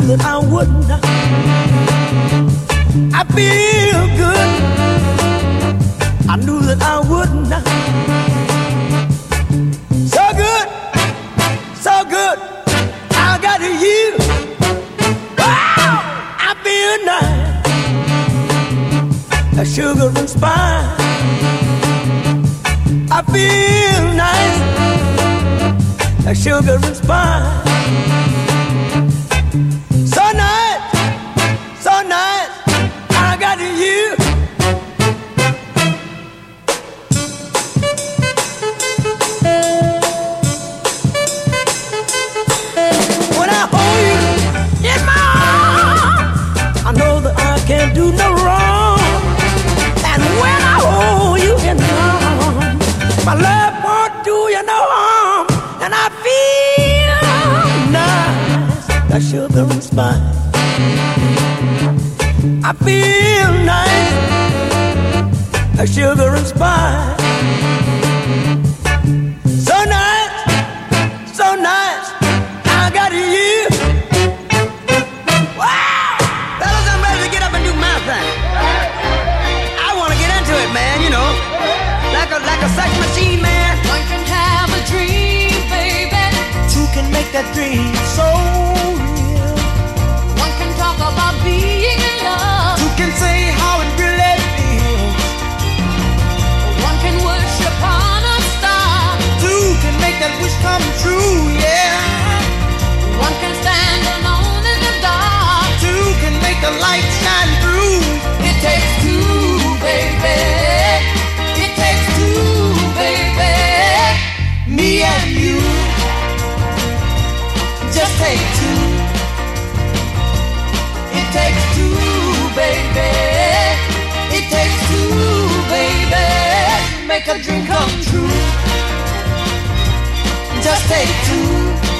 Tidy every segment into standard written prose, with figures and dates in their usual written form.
that I wouldn't. I feel good. I knew that I wouldn't. So good, so good. I got you. Wow, I feel nice. A sugar and spice. I feel nice. A sugar and spice. So nice, so nice. I got you. When I hold you in my arms, I know that I can't do no wrong. And when I hold you in my arms, my love won't do you no harm. And I feel nice, like sugar and spice. I feel nice, like sugar and spice. So nice, so nice, I got you. Wow! Fellas, I'm ready to get up and do my thing. I want to get into it, man, you know. Like a sex machine, man. One can have a dream, baby. Two can make that dream so real. One can talk about being in love. Two can say how it really feels. One can worship on a star. Two can make that wish come true, yeah. One can stand alone in the dark. Two can make the light shine through. It takes two, baby. It takes two, baby. Me and you, just take two. It takes two, baby. It takes two, baby. Make a dream come true. Just take two.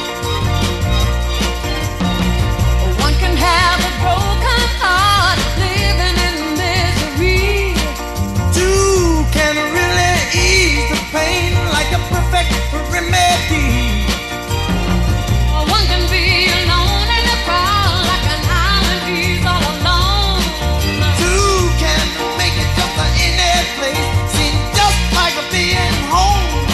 One can have a broken heart, living in misery. Two can really ease the pain like a perfect remedy. One can be alone in the crowd, like an island he's all alone. Two can make it just in any place, seem just like being home.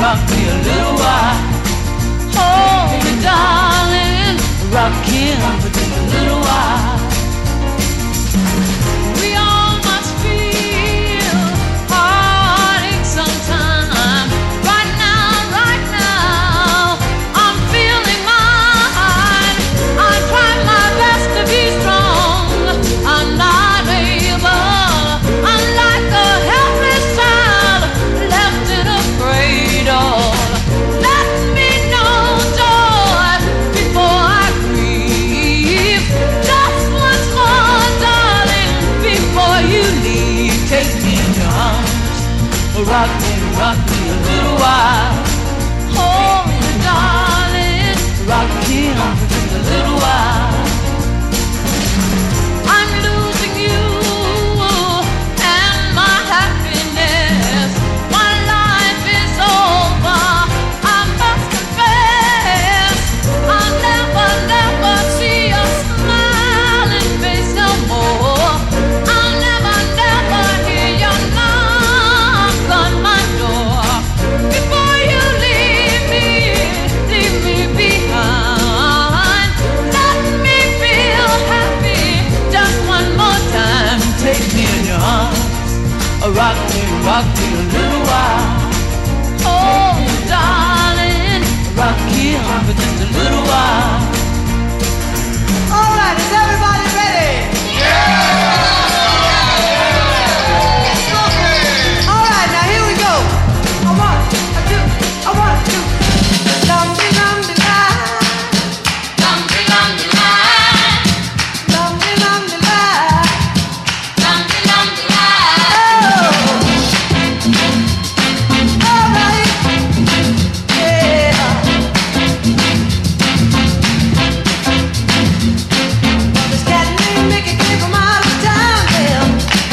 rock me a little while. Hold me, darling, rock him for just a little while. We all must feel heartache sometime. Right now, I'm feeling mine. I try my best to be strong. I'm not able. I'm like a helpless child left in a cradle. Let me know joy before I grieve. Just once more, darling, before you leave. Take me in your arms, rock me a little while. Hold me, darling, rock me for just a little while. I'm losing you and my happiness. My life is over, I must confess. I'll never see your smiling face no more. I'll never hear your knock on my door. Before you leave me behind. Let me feel happy just one more time. Take me in your arms, rock me a little while. Oh, darling, rock me for just a little while. All right, is everybody ready? All right, now here we go. I want to. Lumpy, lumpy line. Lumpy, lumpy line, Lumpy, lumpy line. lumpy, lumpy line. Oh, all right. Yeah. This cat named Mickey came from out of town, yeah.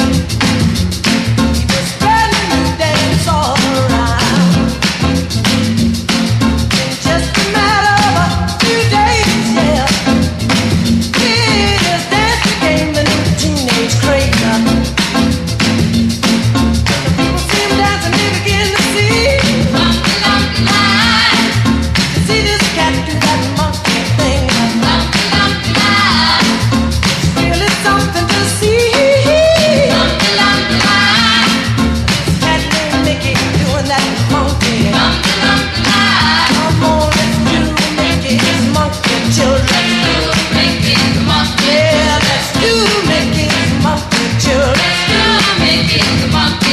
He was spreading new dance all around. In just a matter of a few days, yeah. His dance became the new teenage craze. The people see him dance and they begin to see. Lumpy, lumpy line, See this cat do that monkey thing. lumpy, lumpy line, Really something to see. lumpy, lumpy line, Cat named Mickey doing that monkey. lumpy, lumpy line. Come on, let's do Mickey's monkey children. Mickey the monkey, Yeah, let's do Mickey's monkey children. Mickey the monkey.